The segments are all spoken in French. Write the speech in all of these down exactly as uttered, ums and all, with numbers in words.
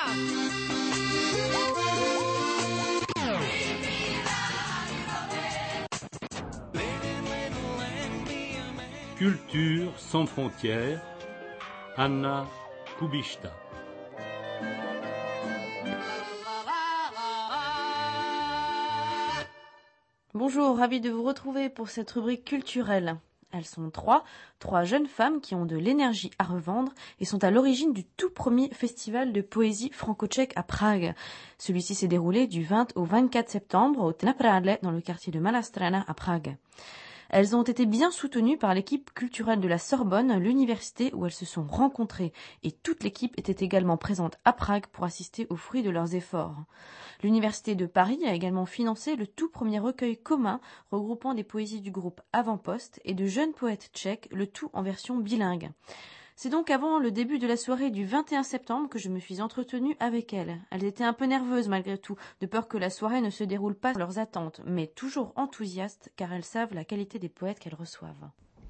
Culture sans frontières, Anna Kubishta. Bonjour, ravi de vous retrouver pour cette rubrique culturelle. Elles sont trois, trois jeunes femmes qui ont de l'énergie à revendre et sont à l'origine du tout premier festival de poésie franco-tchèque à Prague. Celui-ci s'est déroulé du vingt au vingt-quatre septembre au Napradle dans le quartier de Malá Strana à Prague. Elles ont été bien soutenues par l'équipe culturelle de la Sorbonne, l'université où elles se sont rencontrées, et toute l'équipe était également présente à Prague pour assister aux fruits de leurs efforts. L'université de Paris a également financé le tout premier recueil commun regroupant des poésies du groupe Avant-Poste et de jeunes poètes tchèques, le tout en version bilingue. C'est donc avant le début de la soirée du vingt et un septembre que je me suis entretenue avec elles. Elles étaient un peu nerveuses malgré tout, de peur que la soirée ne se déroule pas à leurs attentes, mais toujours enthousiastes car elles savent la qualité des poètes qu'elles reçoivent.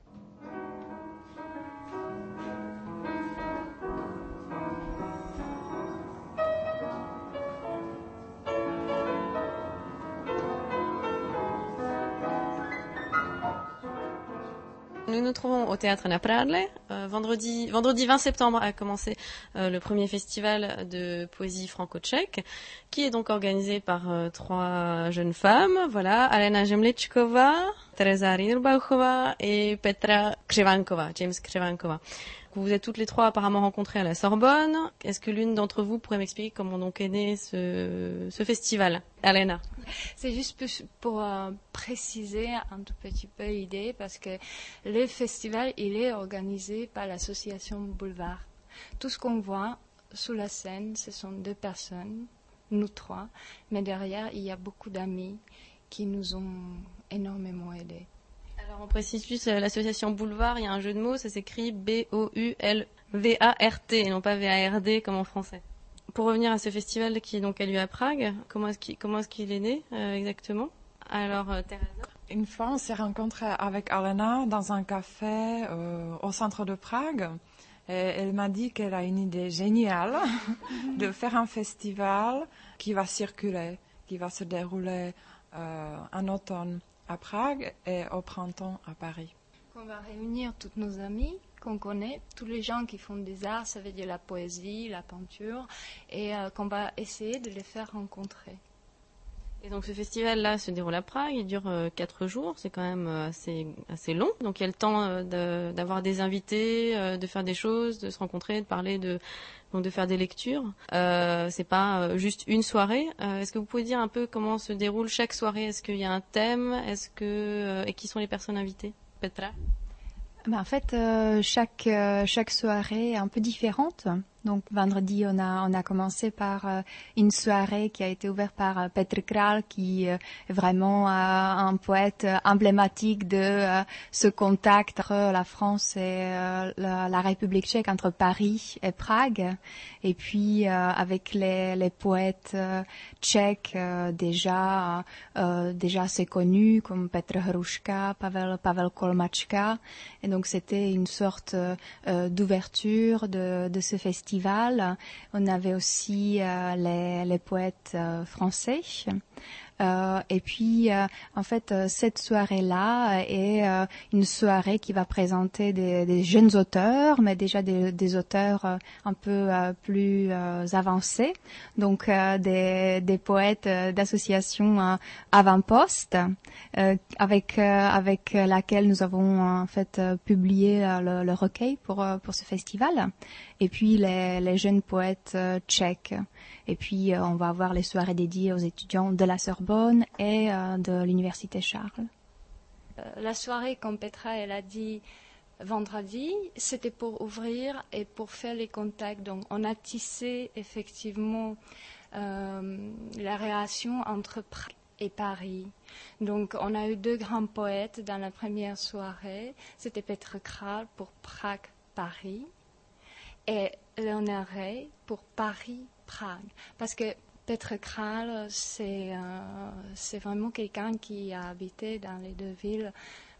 Nous nous trouvons au théâtre Napradle. Euh, vendredi, vendredi vingt septembre a commencé euh, le premier festival de poésie franco-tchèque, qui est donc organisé par euh, trois jeunes femmes. Voilà, Alena Žemličková, Tereza Rinnerbauchová et Petra Křivánkova, James Křivánkova. Vous vous êtes toutes les trois apparemment rencontrées à la Sorbonne. Est-ce que l'une d'entre vous pourrait m'expliquer comment donc est né ce, ce festival? Alena. C'est juste pour euh, préciser un tout petit peu l'idée, parce que le festival, il est organisé par l'association Boulevard. Tout ce qu'on voit sous la scène, ce sont deux personnes, nous trois, mais derrière, il y a beaucoup d'amis qui nous ont énormément aidés. Alors on précise juste l'association Boulevard, il y a un jeu de mots, ça s'écrit B O U L V A R T et non pas V A R D comme en français. Pour revenir à ce festival qui donc a lieu à Prague, comment est-ce qu'il, comment est-ce qu'il est né euh, exactement? Alors euh, Teresa. Une fois, on s'est rencontrés avec Alena dans un café euh, au centre de Prague. Et elle m'a dit qu'elle a une idée géniale de faire un festival qui va circuler, qui va se dérouler euh, en automne à Prague et au printemps à Paris. On va réunir toutes nos amies qu'on connaît, tous les gens qui font des arts, ça veut dire la poésie, la peinture, et euh, qu'on va essayer de les faire rencontrer. Et donc ce festival-là se déroule à Prague, il dure euh, quatre jours, c'est quand même euh, assez, assez long. Donc il y a le temps euh, de, d'avoir des invités, euh, de faire des choses, de se rencontrer, de parler, de, donc de faire des lectures. Euh, c'est pas euh, juste une soirée. Euh, est-ce que vous pouvez dire un peu comment se déroule chaque soirée? Est-ce qu'il y a un thème? Est-ce que euh, et qui sont les personnes invitées? Petra? Ben, en fait, euh, chaque, euh, chaque soirée est un peu différente. Donc vendredi, on a, on a commencé par euh, une soirée qui a été ouverte par euh, Petr Král, qui euh, est vraiment euh, un poète euh, emblématique de euh, ce contact entre la France et euh, la, la République tchèque, entre Paris et Prague. Et puis euh, avec les, les poètes euh, tchèques euh, déjà, euh, déjà assez connus, comme Petr Hruška, Pavel, Pavel Kolmačka. Et donc c'était une sorte euh, d'ouverture de, de ce festival. On avait aussi euh, les, les poètes euh, français. Euh, et puis, euh, en fait, euh, cette soirée-là est euh, une soirée qui va présenter des, des jeunes auteurs, mais déjà des, des auteurs euh, un peu euh, plus euh, avancés, donc euh, des, des poètes euh, d'association euh, Avant-Poste, euh, avec euh, avec laquelle nous avons en fait euh, publié euh, le, le recueil pour euh, pour ce festival. Et puis les, les jeunes poètes euh, tchèques. Et puis euh, on va avoir les soirées dédiées aux étudiants de la Sorbonne et euh, de l'université Charles. Euh, la soirée, comme Petra elle a dit vendredi, c'était pour ouvrir et pour faire les contacts. Donc on a tissé effectivement euh, la relation entre Prague et Paris. Donc on a eu deux grands poètes dans la première soirée. C'était Petr Král pour Prague-Paris et Léonard Rey pour Paris-Prague. Parce que Petr Král, c'est, euh, c'est vraiment quelqu'un qui a habité dans les deux villes.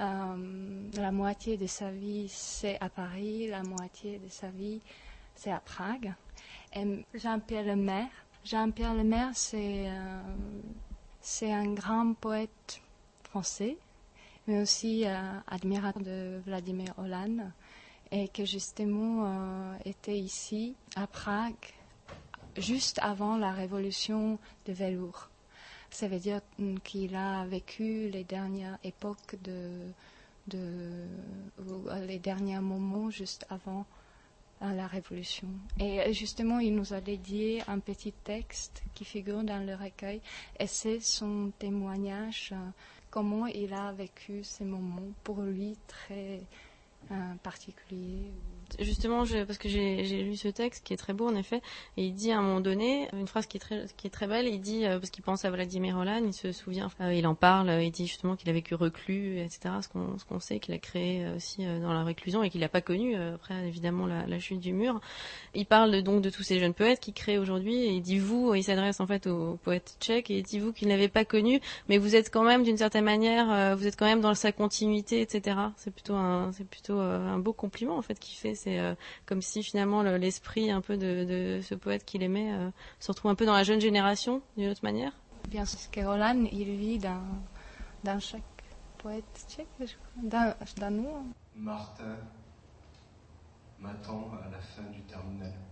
Euh, la moitié de sa vie, c'est à Paris, la moitié de sa vie, c'est à Prague. Et Jean-Pierre Lemaire. Jean-Pierre Lemaire, c'est, euh, c'est un grand poète français, mais aussi euh, admirateur de Vladimir Hollande, et que justement euh, était ici, à Prague, juste avant la révolution de velours. Ça veut dire qu'il a vécu les dernières époques de, de les derniers moments juste avant la révolution. Et justement, il nous a dédié un petit texte qui figure dans le recueil, et c'est son témoignage, euh, comment il a vécu ces moments, pour lui très euh, particuliers. Justement, je, parce que j'ai, j'ai lu ce texte qui est très beau en effet, et il dit à un moment donné une phrase qui est très, qui est très belle. Il dit euh, parce qu'il pense à Vladimir Hollande, il se souvient, euh, il en parle, euh, il dit justement qu'il a vécu reclus, et cetera. Ce qu'on, ce qu'on sait qu'il a créé euh, aussi euh, dans la réclusion et qu'il n'a pas connu euh, après évidemment la, la chute du mur. Il parle de, donc de tous ces jeunes poètes qu'il crée aujourd'hui, et il dit vous, il s'adresse en fait aux poètes tchèques et il dit vous qu'il n'avez pas connu, mais vous êtes quand même d'une certaine manière, euh, vous êtes quand même dans sa continuité, et cetera. C'est plutôt un, c'est plutôt euh, un beau compliment en fait qu'il fait. C'est euh, comme si finalement le, l'esprit un peu de, de ce poète qu'il aimait euh, se retrouve un peu dans la jeune génération d'une autre manière. Bien sûr que Hollande, il vit dans, dans chaque poète tchèque, je crois, dans, dans nous. Martin m'attend à la fin du terminal B.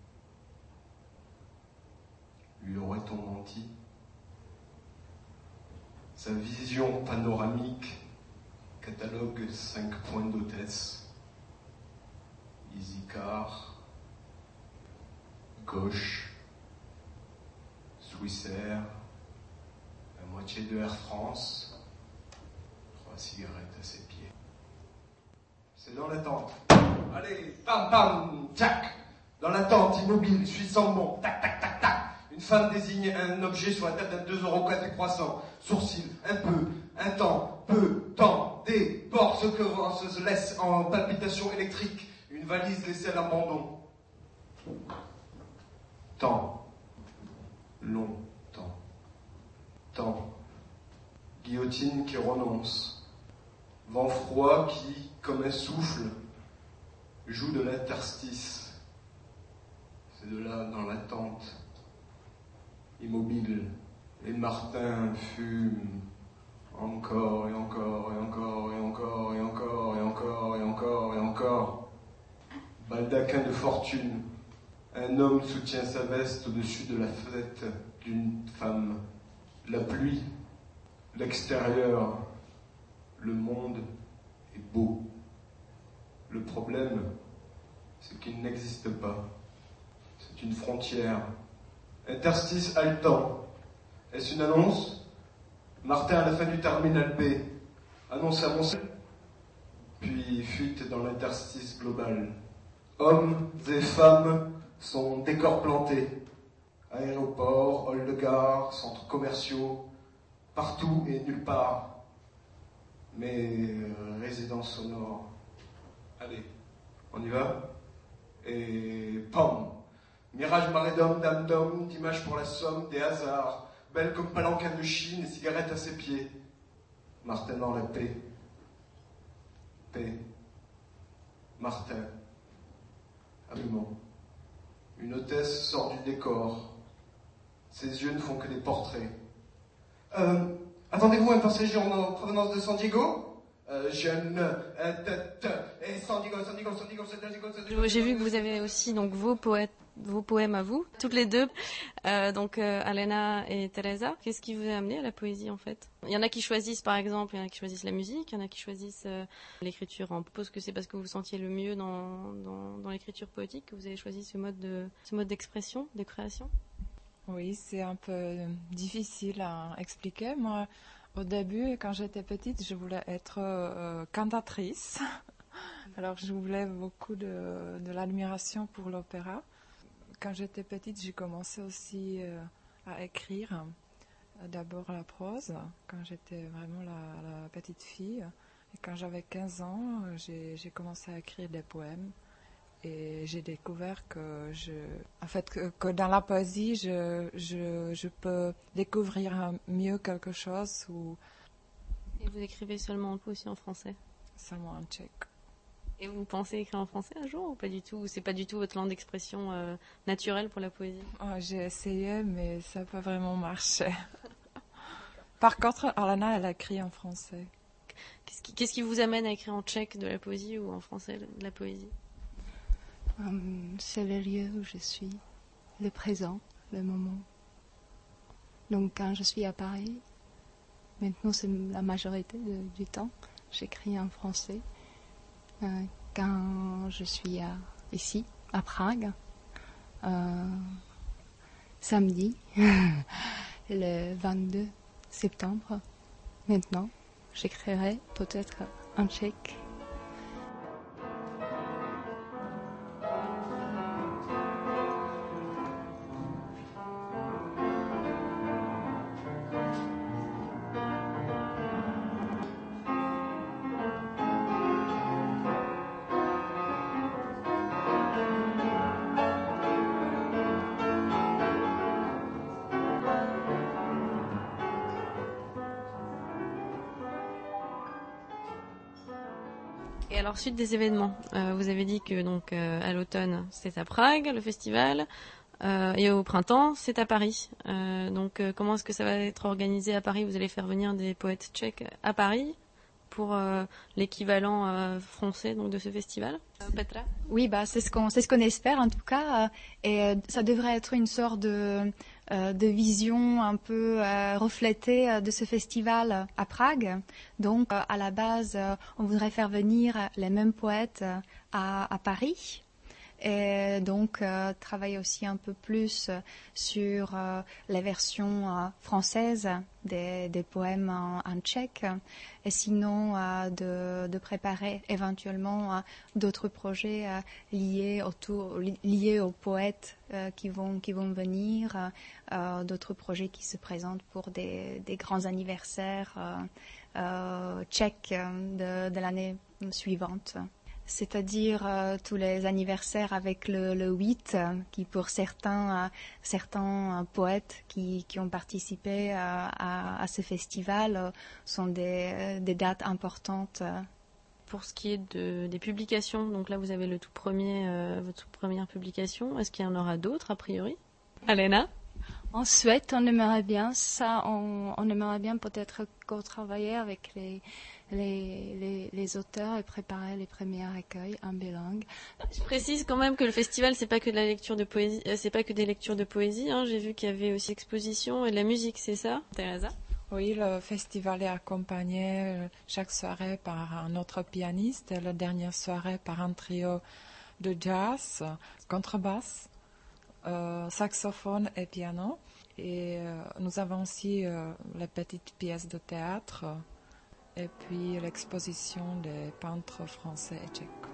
Lui aurait-on menti? Sa vision panoramique catalogue cinq points d'hôtesse. Easycar, gauche, Swissair, la moitié de Air France, trois cigarettes à ses pieds. C'est dans l'attente. Allez, pam pam, tchac. Dans l'attente, immobile, je suis sans bon, tac tac tac tac. Une femme désigne un objet sur la table d'un deux euros café croissant. Sourcil, un peu, un temps, peu, temps, des portes se, se, se laissent en palpitation électrique. Une valise laissée à l'abandon. Temps. Long temps. Temps. Guillotine qui renonce. Vent froid qui, comme un souffle, joue de l'interstice. C'est de là dans l'attente. Immobile. Et Martin fume. Encore et encore et encore et encore et encore et encore et encore et encore. Baldaquin de fortune, un homme soutient sa veste au-dessus de la fenêtre d'une femme. La pluie, l'extérieur, le monde est beau. Le problème, c'est qu'il n'existe pas. C'est une frontière. Interstice haletant. Est-ce une annonce? Martin à la fin du terminal B. Annonce annoncée. Puis fuite dans l'interstice global. Hommes et femmes sont décors plantés. Aéroports, halls de gare, centres commerciaux, partout et nulle part. Mais euh, résidence sonore. Allez, on y va? Et pam! Mirage marée d'hommes, dames d'hommes, d'images pour la somme, des hasards, belle comme palanquin de Chine et cigarette à ses pieds. Martin dans la paix. Paix. Martin. Absolument. Une hôtesse sort du décor. Ses yeux ne font que des portraits. Euh, attendez-vous un passager en provenance de San Diego? Euh, jeune, euh, t- t- et San Diego, San Diego, San Diego, San Diego, San Diego. J'ai vu que vous avez aussi donc vos poètes, vos poèmes à vous, toutes les deux, euh, donc euh, Alena et Teresa. Qu'est-ce qui vous a amené à la poésie en fait? Il y en a qui choisissent par exemple, il y en a qui choisissent la musique, il y en a qui choisissent euh, l'écriture. On suppose que c'est parce que vous vous sentiez le mieux dans, dans, dans l'écriture poétique que vous avez choisi ce mode de, ce mode d'expression, de création. Oui, c'est un peu difficile à expliquer. Moi, au début, quand j'étais petite, je voulais être euh, cantatrice. Alors, je voulais beaucoup de, de l'admiration pour l'opéra. Quand j'étais petite, j'ai commencé aussi euh, à écrire. D'abord la prose, quand j'étais vraiment la, la petite fille. Et quand j'avais quinze ans, j'ai, j'ai commencé à écrire des poèmes. Et j'ai découvert que, je, en fait, que, que dans la poésie, je, je, je peux découvrir mieux quelque chose. Ou... Et vous écrivez seulement aussi en français? Seulement en tchèque. Et vous pensez écrire en français un jour ou pas du tout? Ou c'est pas du tout votre langue d'expression euh, naturelle pour la poésie? Oh, j'ai essayé, mais ça n'a pas vraiment marché. Par contre, Alena, elle a écrit en français. Qu'est-ce qui, qu'est-ce qui vous amène à écrire en tchèque de la poésie ou en français de la poésie? Hum, c'est le lieu où je suis, le présent, le moment. Donc quand je suis à Paris, maintenant c'est la majorité de, du temps, j'écris en français. Euh, quand je suis à, ici, à Prague, euh, samedi, le vingt-deux septembre, maintenant, j'écrirai peut-être en tchèque. Et alors, suite des événements, euh, vous avez dit que donc euh, à l'automne, c'est à Prague, le festival, euh, et au printemps, c'est à Paris. Euh, donc, euh, comment est-ce que ça va être organisé à Paris? Vous allez faire venir des poètes tchèques à Paris pour euh, l'équivalent euh, français donc de ce festival. Euh, Petra? Oui, bah c'est ce qu'on c'est ce qu'on espère en tout cas, euh, et euh, ça devrait être une sorte de euh, de vision un peu euh, reflétée euh, de ce festival à Prague. Donc euh, à la base, euh, on voudrait faire venir les mêmes poètes euh, à, à Paris. Et donc, euh, travailler aussi un peu plus euh, sur euh, les versions euh, françaises des, des poèmes en, en tchèque. Et sinon, euh, de, de préparer éventuellement euh, d'autres projets euh, liés, autour, li, liés aux poètes euh, qui, vont, qui vont venir, euh, d'autres projets qui se présentent pour des, des grands anniversaires euh, euh, tchèques de, de l'année suivante. C'est-à-dire euh, tous les anniversaires avec le, le huit, euh, qui pour certains, euh, certains euh, poètes qui, qui ont participé euh, à, à ce festival euh, sont des, euh, des dates importantes. Euh. Pour ce qui est de, des publications, donc là vous avez le tout premier, euh, votre toute première publication. Est-ce qu'il y en aura d'autres a priori? Alena? On souhaite, on aimerait bien ça, on, on aimerait bien peut-être co-travailler avec les, les, les, les auteurs et préparer les premiers recueils en bilingue. Je précise quand même que le festival, c'est pas que de la lecture de poésie, euh, c'est pas que des lectures de poésie. Hein. J'ai vu qu'il y avait aussi exposition et de la musique, c'est ça, Teresa? Oui, le festival est accompagné chaque soirée par un autre pianiste et la dernière soirée par un trio de jazz, contrebasse, euh, saxophone et piano. Et euh, nous avons aussi euh, les petites pièces de théâtre et puis l'exposition des peintres français et tchèques.